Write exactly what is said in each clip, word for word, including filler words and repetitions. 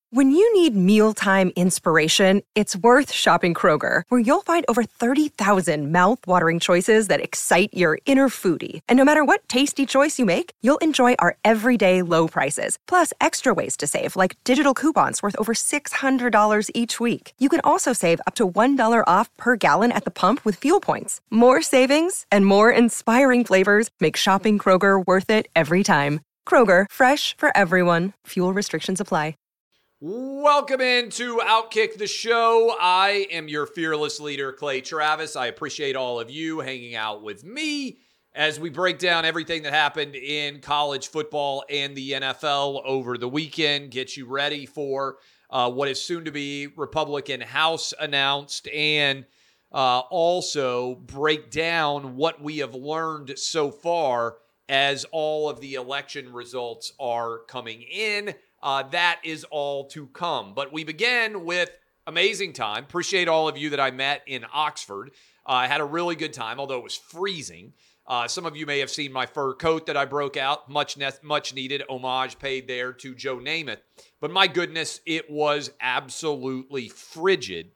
When you need mealtime inspiration, it's worth shopping Kroger, where you'll find over thirty thousand mouth-watering choices that excite your inner foodie. And no matter what tasty choice you make, you'll enjoy our everyday low prices, plus extra ways to save, like digital coupons worth over six hundred dollars each week. You can also save up to one dollar off per gallon at the pump with fuel points. More savings and more inspiring flavors make shopping Kroger worth it every time. Kroger, fresh for everyone. Fuel restrictions apply. Welcome into Outkick the Show. I am your fearless leader, Clay Travis. I appreciate all of you hanging out with me as we break down everything that happened in college football and the N F L over the weekend, get you ready for uh, what is soon to be Republican House announced, and uh, also break down what we have learned so far as all of the election results are coming in. Uh, that is all to come. But we begin with amazing time. Appreciate all of you that I met in Oxford. I uh, had a really good time, although it was freezing. Uh, some of you may have seen my fur coat that I broke out. Much, ne- much needed homage paid there to Joe Namath. But my goodness, it was absolutely frigid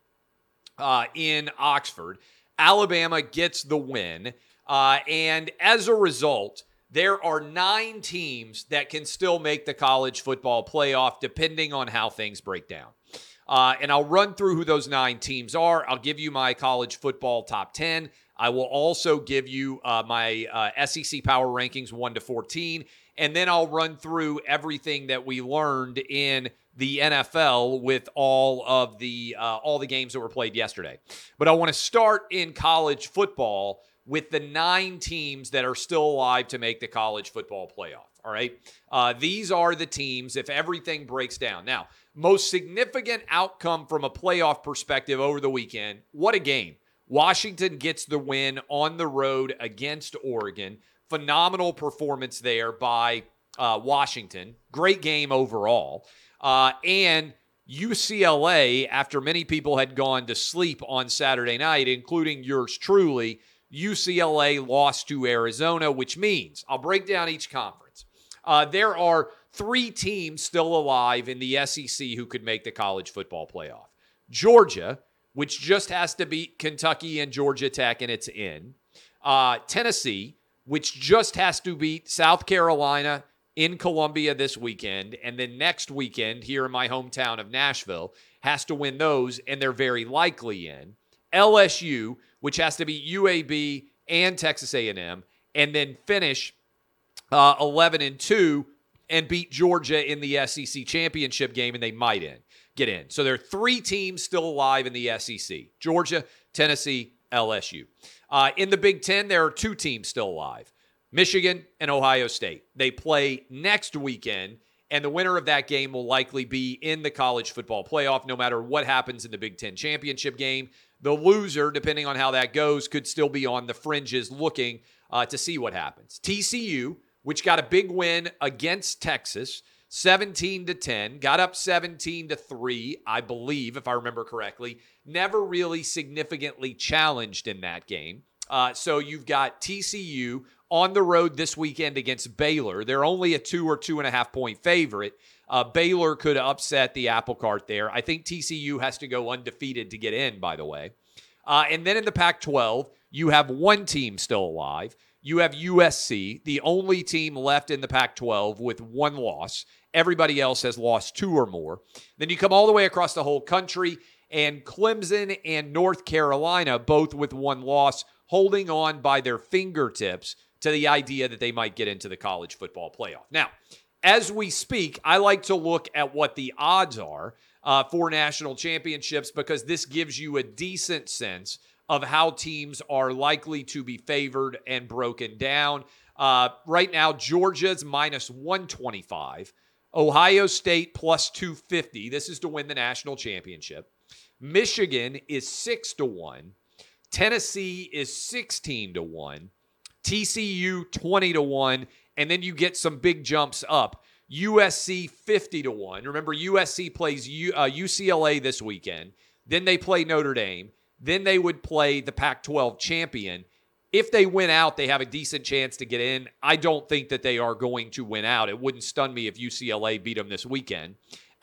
uh, in Oxford. Alabama gets the win. Uh, and as a result, there are nine teams that can still make the college football playoff depending on how things break down. Uh, and I'll run through who those nine teams are. I'll give you my college football top ten. I will also give you uh, my uh, S E C power rankings one to fourteen. And then I'll run through everything that we learned in the N F L with all of the uh, all the games that were played yesterday. But I want to start in college football with the nine teams that are still alive to make the college football playoff, all right? Uh, these are the teams if everything breaks down. Now, most significant outcome from a playoff perspective over the weekend, what a game. Washington gets the win on the road against Oregon. Phenomenal performance there by uh, Washington. Great game overall. Uh, and U C L A, after many people had gone to sleep on Saturday night, including yours truly, U C L A lost to Arizona, which means, I'll break down each conference. Uh, there are three teams still alive in the S E C who could make the college football playoff. Georgia, which just has to beat Kentucky and Georgia Tech, and it's in. Uh, Tennessee, which just has to beat South Carolina in Columbia this weekend, and then next weekend here in my hometown of Nashville, has to win those, and they're very likely in. L S U, which has to beat U A B and Texas A and M, and then finish uh, eleven and two and beat Georgia in the S E C championship game, and they might in, get in. So there are three teams still alive in the S E C: Georgia, Tennessee, L S U. Uh, in the Big Ten, there are two teams still alive: Michigan and Ohio State. They play next weekend, and the winner of that game will likely be in the college football playoff no matter what happens in the Big Ten championship game. The loser, depending on how that goes, could still be on the fringes looking uh, to see what happens. T C U, which got a big win against Texas, seventeen to ten, got up seventeen to three, I believe, if I remember correctly. Never really significantly challenged in that game. Uh, so you've got T C U on the road this weekend against Baylor. They're only a two or two and a half point favorite. Uh, Baylor could upset the apple cart there. I think T C U has to go undefeated to get in, by the way. Uh, and then in the Pac twelve, you have one team still alive. You have U S C, the only team left in the Pac twelve with one loss. Everybody else has lost two or more. Then you come all the way across the whole country, and Clemson and North Carolina, both with one loss, holding on by their fingertips to the idea that they might get into the college football playoff. Now, as we speak, I like to look at what the odds are uh, for national championships because this gives you a decent sense of how teams are likely to be favored and broken down. Uh, right now, Georgia's minus one twenty-five. Ohio State plus two fifty. This is to win the national championship. Michigan is six to one. Tennessee is sixteen to one. T C U twenty to one. And then you get some big jumps up. U S C fifty to one. Remember, U S C plays U, uh, U C L A this weekend. Then they play Notre Dame. Then they would play the Pac twelve champion. If they win out, they have a decent chance to get in. I don't think that they are going to win out. It wouldn't stun me if U C L A beat them this weekend.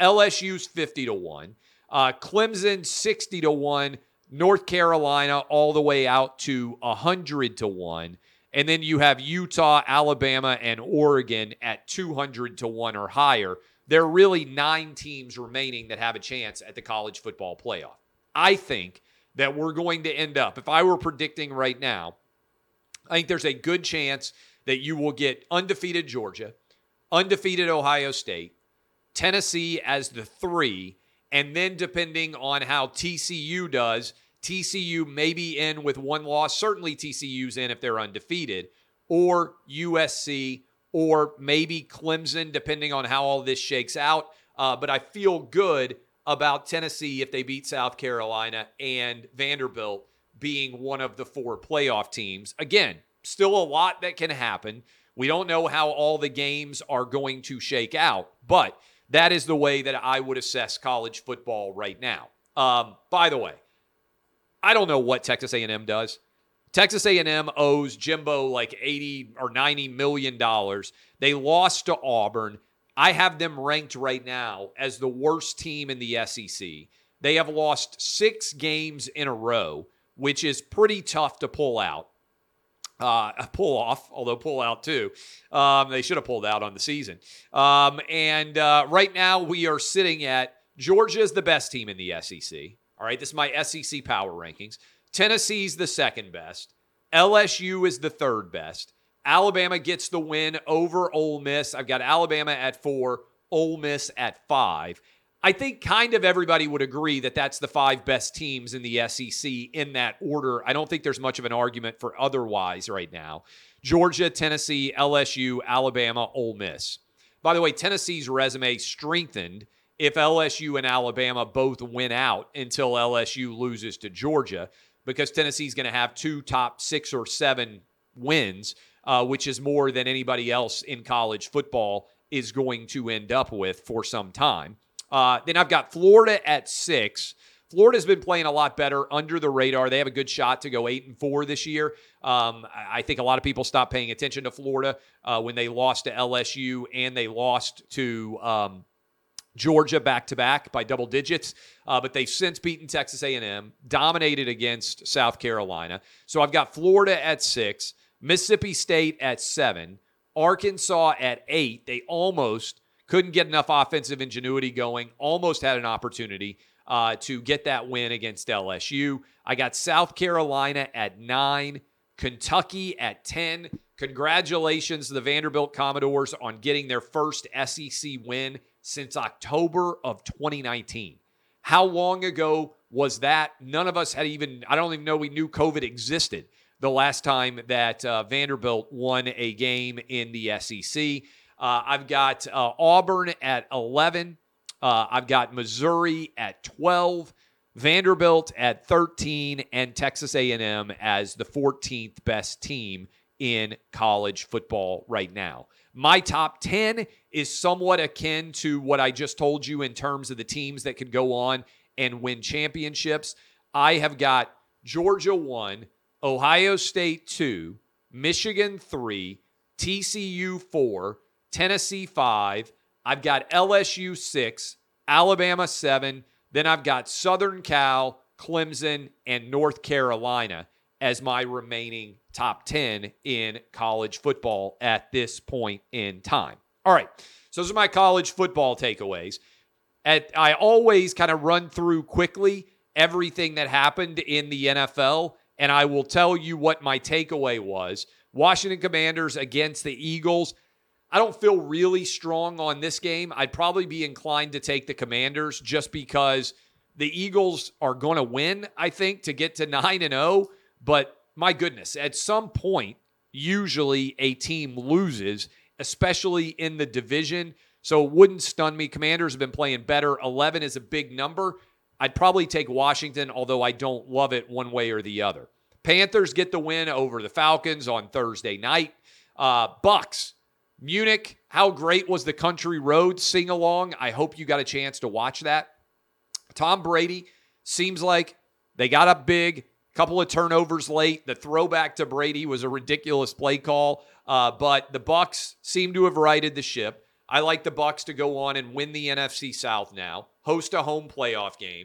L S U's fifty to one. Uh, Clemson sixty to one. North Carolina all the way out to one hundred to one. And then you have Utah, Alabama, and Oregon at two hundred to one or higher. There are really nine teams remaining that have a chance at the college football playoff. I think that we're going to end up, if I were predicting right now, I think there's a good chance that you will get undefeated Georgia, undefeated Ohio State, Tennessee as the three, and then depending on how T C U does, T C U may be in with one loss. Certainly T C U's in if they're undefeated, or U S C, or maybe Clemson, depending on how all this shakes out. Uh, but I feel good about Tennessee if they beat South Carolina, and Vanderbilt being one of the four playoff teams. Again, still a lot that can happen. We don't know how all the games are going to shake out, but that is the way that I would assess college football right now. Um, by the way, I don't know what Texas A and M does. Texas A and M owes Jimbo like eighty or ninety million dollars. They lost to Auburn. I have them ranked right now as the worst team in the S E C. They have lost six games in a row, which is pretty tough to pull out. Uh, pull off, although pull out too. Um, they should have pulled out on the season. Um, and uh, right now we are sitting at Georgia is the best team in the S E C. All right, this is my S E C power rankings. Tennessee's the second best. L S U is the third best. Alabama gets the win over Ole Miss. I've got Alabama at four, Ole Miss at five. I think kind of everybody would agree that that's the five best teams in the S E C in that order. I don't think there's much of an argument for otherwise right now. Georgia, Tennessee, L S U, Alabama, Ole Miss. By the way, Tennessee's resume strengthened if L S U and Alabama both win out until L S U loses to Georgia, because Tennessee's going to have two top six or seven wins, uh, which is more than anybody else in college football is going to end up with for some time. Uh, then I've got Florida at six. Florida's been playing a lot better under the radar. They have a good shot to go eight and four this year. Um, I think a lot of people stopped paying attention to Florida uh, when they lost to L S U and they lost to um, Georgia back-to-back by double digits. Uh, but they've since beaten Texas A and M, dominated against South Carolina. So I've got Florida at six, Mississippi State at seven, Arkansas at eight. They almost couldn't get enough offensive ingenuity going, almost had an opportunity uh, to get that win against L S U. I got South Carolina at nine, Kentucky at ten. Congratulations to the Vanderbilt Commodores on getting their first S E C win since October of twenty nineteen. How long ago was that? None of us had even, I don't even know we knew COVID existed the last time that uh, Vanderbilt won a game in the S E C. Uh, I've got uh, Auburn at eleven. Uh, I've got Missouri at twelve, Vanderbilt at thirteen, and Texas A and M as the fourteenth best team in college football right now. My top ten is somewhat akin to what I just told you in terms of the teams that could go on and win championships. I have got Georgia one, Ohio State two, Michigan three, T C U four, Tennessee five. I've got L S U six, Alabama seven. Then I've got Southern Cal, Clemson, and North Carolina as my remaining top ten in college football at this point in time. All right, so those are my college football takeaways. At, I always kind of run through quickly everything that happened in the N F L, and I will tell you what my takeaway was. Washington Commanders against the Eagles. I don't feel really strong on this game. I'd probably be inclined to take the Commanders just because the Eagles are going to win, I think, to get to nine and oh. But my goodness, at some point, usually a team loses, especially in the division. So it wouldn't stun me. Commanders have been playing better. eleven is a big number. I'd probably take Washington, although I don't love it one way or the other. Panthers get the win over the Falcons on Thursday night. Uh, Bucks. Munich, how great was the country road sing-along? I hope you got a chance to watch that. Tom Brady, seems like they got up big, couple of turnovers late. The throwback to Brady was a ridiculous play call, uh, but the Bucks seem to have righted the ship. I like the Bucs to go on and win the N F C South now, host a home playoff game.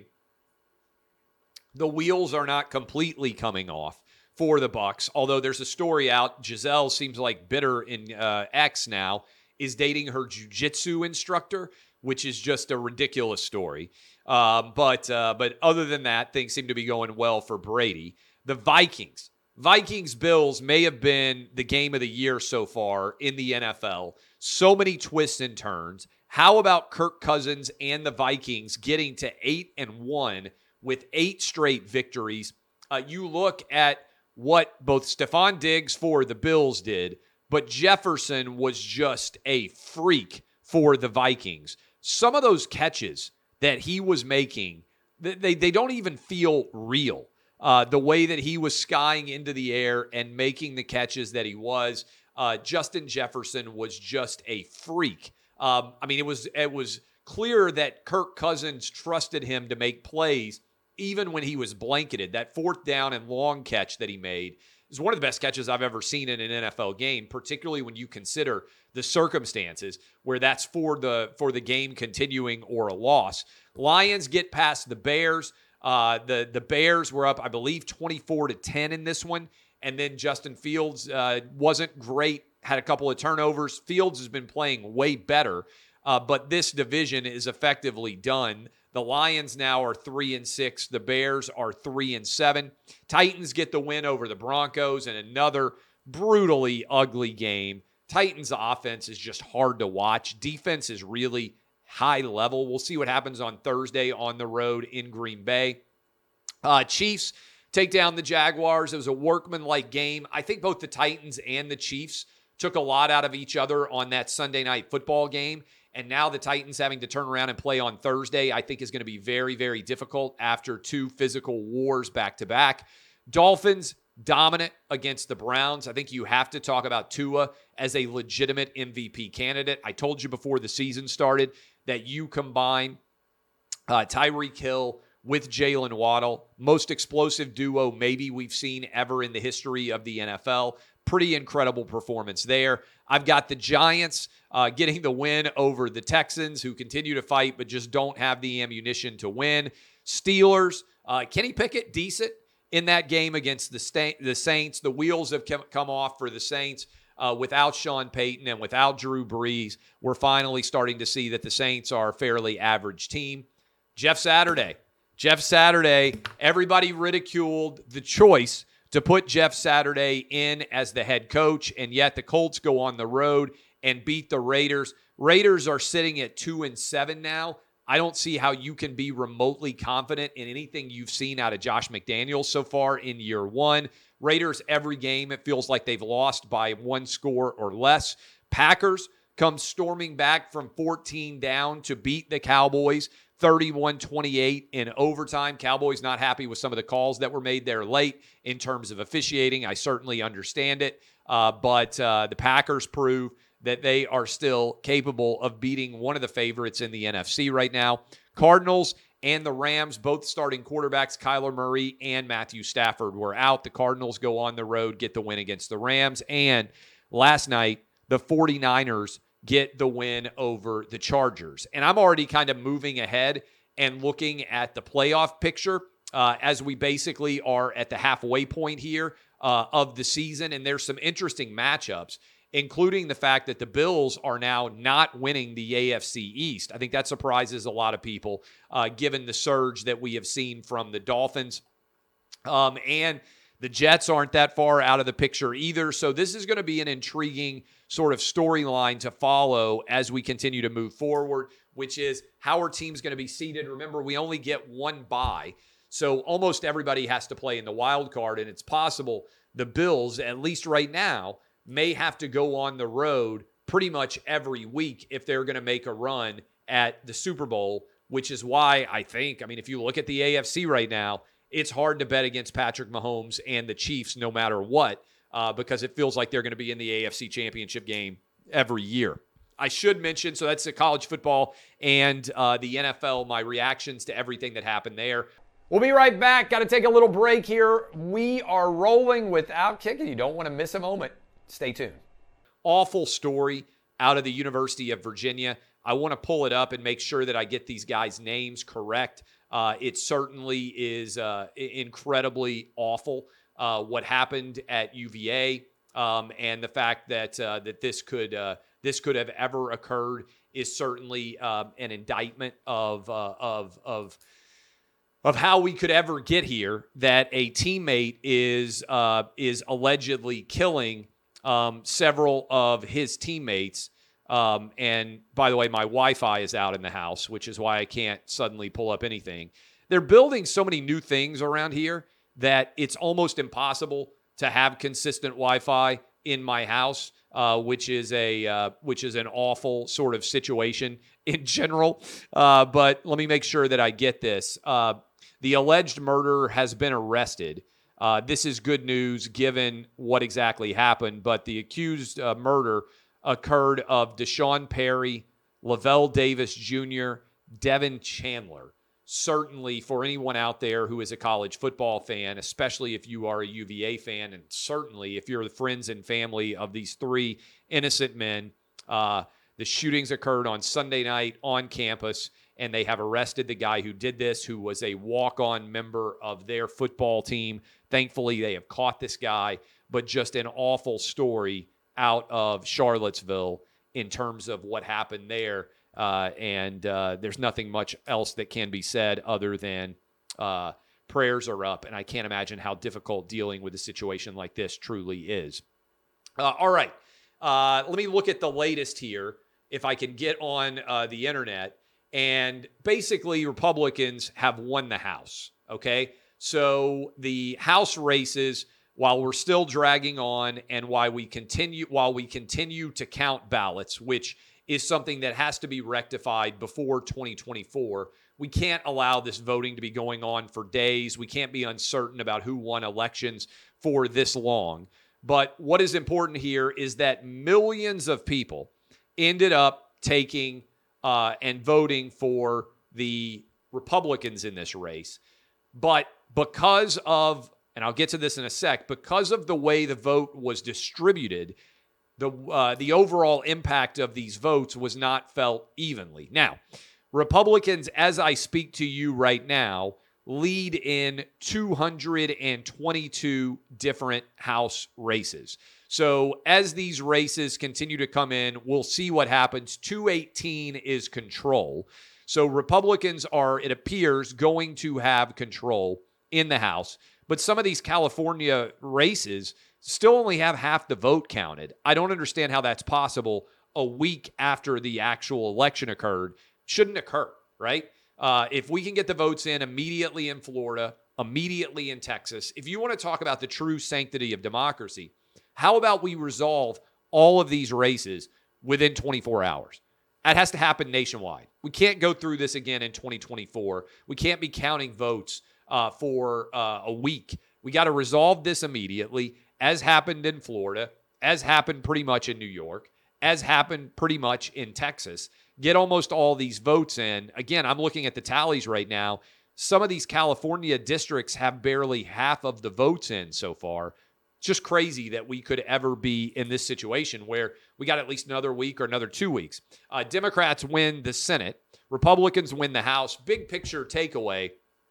The wheels are not completely coming off for the Bucs, although there's a story out. Giselle seems like bitter in uh, X now, is dating her jiu-jitsu instructor, which is just a ridiculous story. Um, but uh, but other than that, things seem to be going well for Brady. The Vikings. Vikings-Bills may have been the game of the year so far in the N F L. So many twists and turns. How about Kirk Cousins and the Vikings getting to eight and one with eight straight victories? Uh, you look at what both Stephon Diggs for the Bills did, but Jefferson was just a freak for the Vikings. Some of those catches that he was making, they, they don't even feel real. Uh, the way that he was skying into the air and making the catches that he was, uh, Justin Jefferson was just a freak. Um, I mean, it was it was clear that Kirk Cousins trusted him to make plays even when he was blanketed. That fourth down and long catch that he made is one of the best catches I've ever seen in an N F L game, particularly when you consider the circumstances where that's for the for the game continuing or a loss. Lions get past the Bears. Uh, the, the Bears were up, I believe, twenty-four to ten in this one. And then Justin Fields uh, wasn't great, had a couple of turnovers. Fields has been playing way better, uh, but this division is effectively done. The Lions now are three and six. The Bears are three and seven. Titans get the win over the Broncos in another brutally ugly game. Titans' offense is just hard to watch. Defense is really high level. We'll see what happens on Thursday on the road in Green Bay. Uh, Chiefs take down the Jaguars. It was a workmanlike game. I think both the Titans and the Chiefs took a lot out of each other on that Sunday night football game. And now the Titans having to turn around and play on Thursday, I think is going to be very, very difficult after two physical wars back-to-back. Dolphins dominant against the Browns. I think you have to talk about Tua as a legitimate M V P candidate. I told you before the season started that you combine uh, Tyreek Hill with Jalen Waddle, most explosive duo maybe we've seen ever in the history of the N F L. Pretty incredible performance there. I've got the Giants uh, getting the win over the Texans, who continue to fight but just don't have the ammunition to win. Steelers, uh, Kenny Pickett, decent in that game against the, Sta- the Saints. The wheels have come off for the Saints. Uh, without Sean Payton and without Drew Brees, we're finally starting to see that the Saints are a fairly average team. Jeff Saturday. Jeff Saturday, everybody ridiculed the choice to put Jeff Saturday in as the head coach, and yet the Colts go on the road and beat the Raiders. Raiders are sitting at two and seven now. I don't see how you can be remotely confident in anything you've seen out of Josh McDaniels so far in year one. Raiders, every game, it feels like they've lost by one score or less. Packers come storming back from fourteen down to beat the Cowboys thirty-one twenty-eight in overtime. Cowboys not happy with some of the calls that were made there late in terms of officiating. I certainly understand it. Uh, but uh, the Packers prove that they are still capable of beating one of the favorites in the N F C right now. Cardinals and the Rams, both starting quarterbacks, Kyler Murray and Matthew Stafford, were out. The Cardinals go on the road, get the win against the Rams. And last night, the 49ers get the win over the Chargers. And I'm already kind of moving ahead and looking at the playoff picture uh, as we basically are at the halfway point here uh, of the season. And there's some interesting matchups, including the fact that the Bills are now not winning the A F C East. I think that surprises a lot of people, uh, given the surge that we have seen from the Dolphins. Um, and the Jets aren't that far out of the picture either. So this is going to be an intriguing sort of storyline to follow as we continue to move forward, which is how are teams going to be seeded? Remember, we only get one bye. So almost everybody has to play in the wild card, and it's possible the Bills, at least right now, may have to go on the road pretty much every week if they're going to make a run at the Super Bowl, which is why I think, I mean, if you look at the A F C right now, it's hard to bet against Patrick Mahomes and the Chiefs no matter what, uh, because it feels like they're going to be in the A F C Championship game every year. I should mention, so that's the college football and uh, the N F L, my reactions to everything that happened there. We'll be right back. Got to take a little break here. We are rolling with Outkick, and you don't want to miss a moment. Stay tuned. Awful story. out of the University of Virginia. I want to pull it up and make sure that I get these guys' names correct. Uh, it certainly is uh, incredibly awful uh, what happened at U V A, um, and the fact that uh, that this could uh, this could have ever occurred is certainly uh, an indictment of uh, of of of how we could ever get here. That a teammate is uh, is allegedly killing um, several of his teammates. Um, and by the way, my Wi-Fi is out in the house, which is why I can't suddenly pull up anything. They're building so many new things around here that it's almost impossible to have consistent Wi-Fi in my house, uh, which is a uh, which is an awful sort of situation in general. Uh, but let me make sure that I get this. Uh, the alleged murderer has been arrested. Uh, this is good news given what exactly happened, but the accused uh, murder occurred of Deshaun Perry, Lavelle Davis Junior, Devin Chandler. Certainly for anyone out there who is a college football fan, especially if you are a U V A fan, and certainly if you're the friends and family of these three innocent men, uh, the shootings occurred on Sunday night on campus, and they have arrested the guy who did this, who was a walk-on member of their football team. Thankfully, they have caught this guy, but just an awful story out of Charlottesville in terms of what happened there. Uh, and uh, there's nothing much else that can be said other than uh, prayers are up. And I can't imagine how difficult dealing with a situation like this truly is. Uh, all right. Uh, let me look at the latest here, if I can get on uh, the internet. And basically, Republicans have won the House. Okay. So the House races, while we're still dragging on and while we continue while we continue to count ballots, which is something that has to be rectified before twenty twenty-four, we can't allow this voting to be going on for days. We can't be uncertain about who won elections for this long. But what is important here is that millions of people ended up taking uh, and voting for the Republicans in this race. But because of and I'll get to this in a sec, because of the way the vote was distributed, the uh, the overall impact of these votes was not felt evenly. Now, Republicans, as I speak to you right now, lead in two hundred twenty-two different House races. So as these races continue to come in, we'll see what happens. two eighteen is control. So Republicans are, it appears, going to have control in the House. But some of these California races still only have half the vote counted. I don't understand how that's possible a week after the actual election occurred. Shouldn't occur, right? Uh, if we can get the votes in immediately in Florida, immediately in Texas, if you want to talk about the true sanctity of democracy, how about we resolve all of these races within twenty-four hours? That has to happen nationwide. We can't go through this again in twenty twenty-four. We can't be counting votes Uh, for uh, a week. We got to resolve this immediately, as happened in Florida, as happened pretty much in New York, as happened pretty much in Texas. Get almost all these votes in. Again, I'm looking at the tallies right now. Some of these California districts have barely half of the votes in so far. It's just crazy that we could ever be in this situation where we got at least another week or another two weeks. Uh, Democrats win the Senate. Republicans win the House. Big picture takeaway: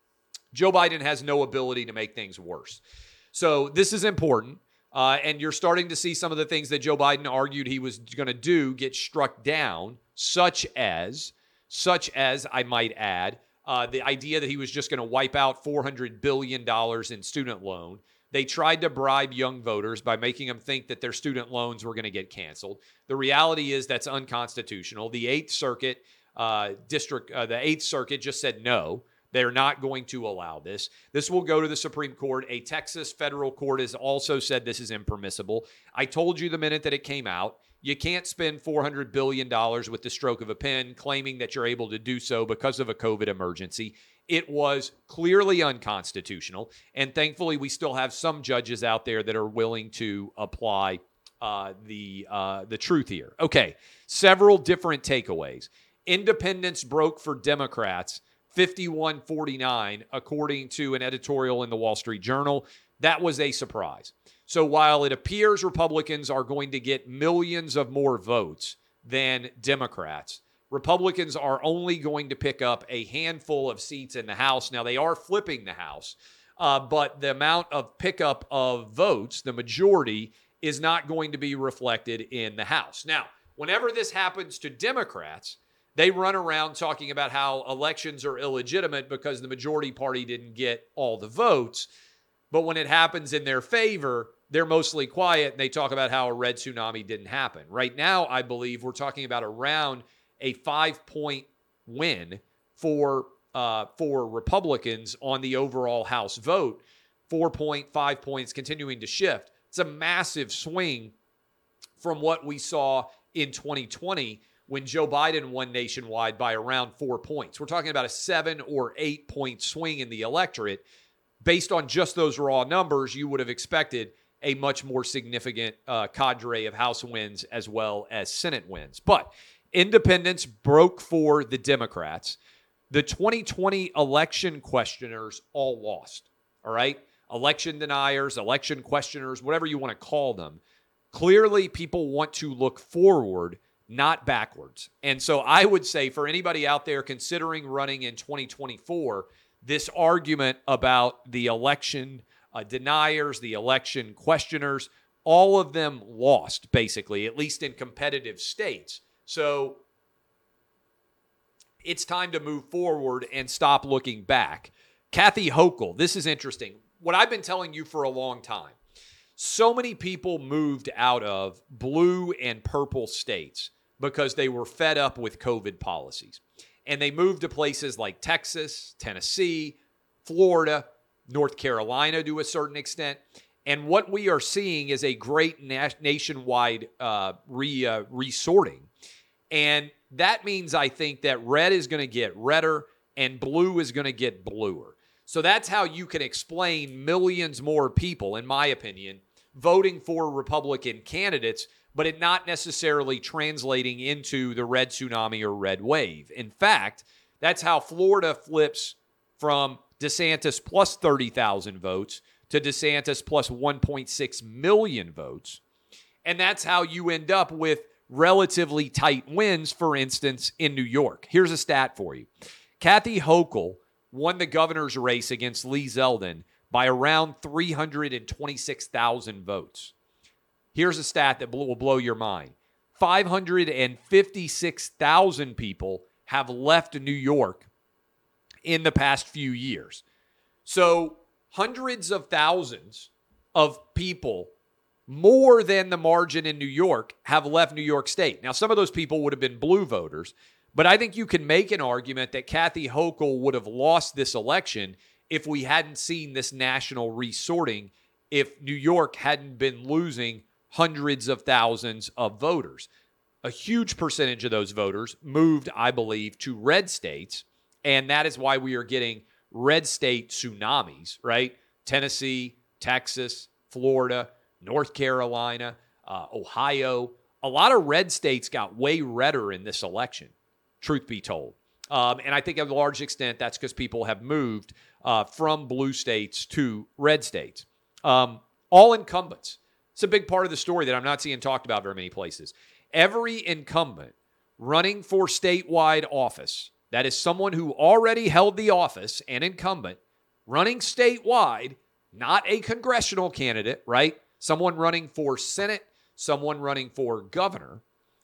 Joe Biden has no ability to make things worse. So this is important. Uh, and you're starting to see some of the things that Joe Biden argued he was going to do get struck down, such as, such as I might add, uh, the idea that he was just going to wipe out four hundred billion dollars in student loan. They tried to bribe young voters by making them think that their student loans were going to get canceled. The reality is that's unconstitutional. The Eighth Circuit uh, district, uh, the Eighth Circuit just said no. They're not going to allow this. This will go to the Supreme Court. A Texas federal court has also said this is impermissible. I told you the minute that it came out, you can't spend four hundred billion dollars with the stroke of a pen claiming that you're able to do so because of a COVID emergency. It was clearly unconstitutional. And thankfully, we still have some judges out there that are willing to apply uh, the, uh, the truth here. Okay, several different takeaways. Independence broke for Democrats fifty-one forty-nine, according to an editorial in the Wall Street Journal. That was a surprise. So while it appears Republicans are going to get millions of more votes, than Democrats. Republicans are only going to pick up a handful of seats in the House. Now, they are flipping the House, uh, but the amount of pickup of votes, the majority, is not going to be reflected in the House. Now, whenever this happens to Democrats, they run around talking about how elections are illegitimate because the majority party didn't get all the votes. But when it happens in their favor, they're mostly quiet and they talk about how a red tsunami didn't happen. Right now, I believe we're talking about around a five-point win for uh, for Republicans on the overall House vote. Four point five points continuing to shift. It's a massive swing from what we saw in twenty twenty when Joe Biden won nationwide by around four points. We're talking about a seven or eight point swing in the electorate. Based on just those raw numbers, you would have expected a much more significant uh, cadre of House wins as well as Senate wins. But independents broke for the Democrats. The twenty twenty election questioners all lost, all right? Election deniers, election questioners, whatever you want to call them. Clearly, people want to look forward, not backwards. And so I would say for anybody out there considering running in twenty twenty-four, this argument about the election uh, deniers, the election questioners, all of them lost, basically, at least in competitive states. So it's time to move forward and stop looking back. Kathy Hochul, this is interesting. What I've been telling you for a long time, so many people moved out of blue and purple states because they were fed up with COVID policies. And they moved to places like Texas, Tennessee, Florida, North Carolina to a certain extent. And what we are seeing is a great na- nationwide uh, re, uh, resorting. And that means, I think, that red is going to get redder and blue is going to get bluer. So that's how you can explain millions more people, in my opinion, voting for Republican candidates, but it not necessarily translating into the red tsunami or red wave. In fact, that's how Florida flips from DeSantis plus thirty thousand votes to DeSantis plus one point six million votes. And that's how you end up with relatively tight wins, for instance, in New York. Here's a stat for you. Kathy Hochul won the governor's race against Lee Zeldin by around three hundred twenty-six thousand votes. Here's a stat that will blow your mind. five hundred fifty-six thousand people have left New York in the past few years. So hundreds of thousands of people, more than the margin in New York, have left New York State. Now, some of those people would have been blue voters, but I think you can make an argument that Kathy Hochul would have lost this election if we hadn't seen this national resorting, if New York hadn't been losing hundreds of thousands of voters. A huge percentage of those voters moved, I believe, to red states, and that is why we are getting red state tsunamis, right? Tennessee, Texas, Florida, North Carolina, uh, Ohio. A lot of red states got way redder in this election, truth be told. Um, and I think to a large extent that's because people have moved uh, from blue states to red states. Um, all incumbents. It's a big part of the story that I'm not seeing talked about very many places. Every incumbent running for statewide office, that is someone who already held the office, an incumbent, running statewide, not a congressional candidate, right? Someone running for Senate, someone running for governor.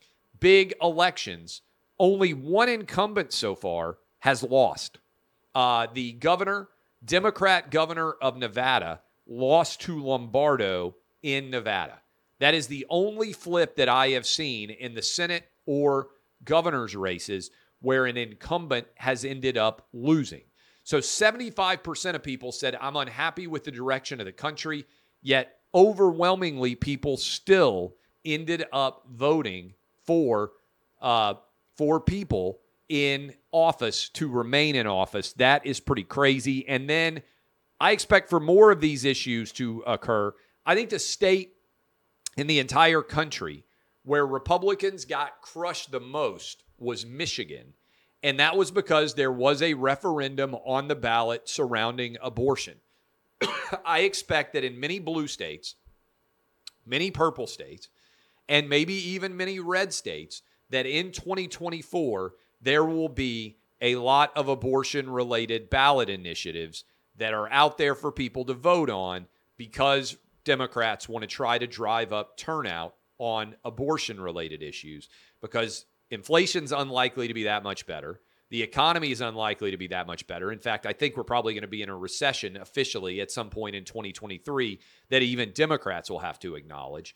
Big elections. Only one incumbent so far has lost. Uh, the governor, Democrat governor of Nevada, lost to Lombardo in Nevada. That is the only flip that I have seen in the Senate or governor's races where an incumbent has ended up losing. So seventy-five percent of people said, I'm unhappy with the direction of the country, yet overwhelmingly people still ended up voting for uh, for people in office to remain in office. That is pretty crazy. And then I expect for more of these issues to occur. I think the state in the entire country where Republicans got crushed the most was Michigan. And that was because there was a referendum on the ballot surrounding abortion. I expect that in many blue states, many purple states, and maybe even many red states, that in twenty twenty-four, there will be a lot of abortion-related ballot initiatives that are out there for people to vote on because Democrats want to try to drive up turnout on abortion-related issues because inflation's unlikely to be that much better. The economy is unlikely to be that much better. In fact, I think we're probably going to be in a recession officially at some point in twenty twenty-three that even Democrats will have to acknowledge.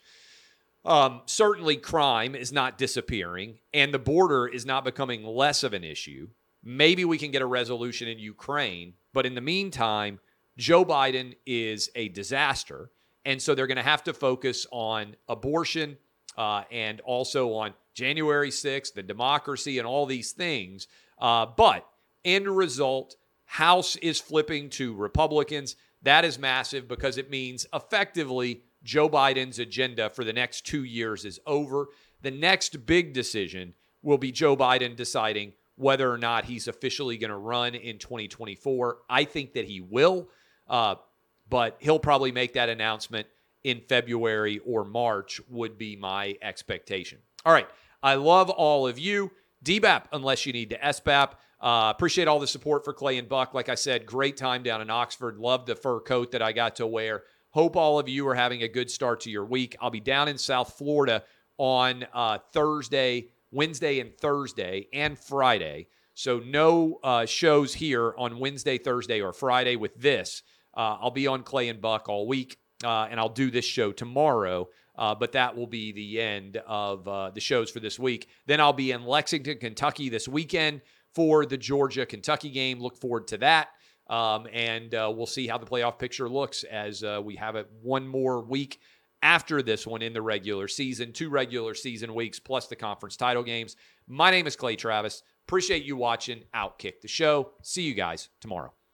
Um, certainly, crime is not disappearing, and the border is not becoming less of an issue. Maybe we can get a resolution in Ukraine, but in the meantime, Joe Biden is a disaster, and so they're going to have to focus on abortion uh, and also on January sixth, the democracy, and all these things. Uh, but end result, House is flipping to Republicans. That is massive because it means effectively Joe Biden's agenda for the next two years is over. The next big decision will be Joe Biden deciding whether or not he's officially going to run in twenty twenty-four. I think that he will, uh, but he'll probably make that announcement in February or March would be my expectation. All right. I love all of you. D B A P, unless you need to S B A P. Uh, appreciate all the support for Clay and Buck. Like I said, great time down in Oxford. Love the fur coat that I got to wear. Hope all of you are having a good start to your week. I'll be down in South Florida on uh, Thursday, Wednesday and Thursday, and Friday. So no uh, shows here on Wednesday, Thursday, or Friday with this. Uh, I'll be on Clay and Buck all week, uh, and I'll do this show tomorrow. Uh, but that will be the end of uh, the shows for this week. Then I'll be in Lexington, Kentucky this weekend for the Georgia-Kentucky game. Look forward to that. Um, and uh, we'll see how the playoff picture looks as uh, we have it one more week after this one in the regular season. Two regular season weeks plus the conference title games. My name is Clay Travis. Appreciate you watching Outkick the Show. See you guys tomorrow.